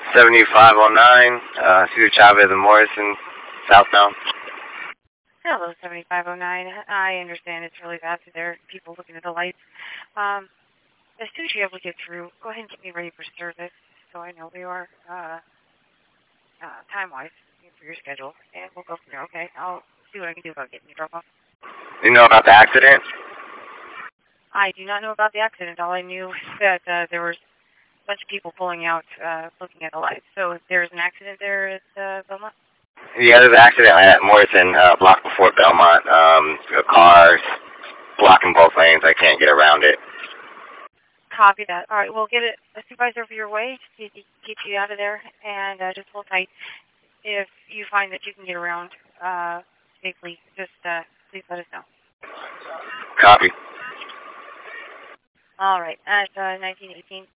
7509, Cesar Chavez and Morrison, southbound. Hello, 7509. I understand it's really bad for there. People looking at the lights. As soon as you're able to get through, go ahead and get me ready for service so I know where you are time-wise for your schedule, and we'll go from there, okay? I'll see what I can do about getting you drop off. You know about the accident? I do not know about the accident. All I knew is that there was a bunch of people pulling out, looking at the lights. So if there's an accident there at Belmont? Yeah, there's an accident at Morrison, block before Belmont. Cars blocking both lanes. I can't get around it. Copy that. All right, we'll get a supervisor over your way to get you out of there, and just hold tight. If you find that you can get around safely, just please let us know. Copy. All right, at 1918.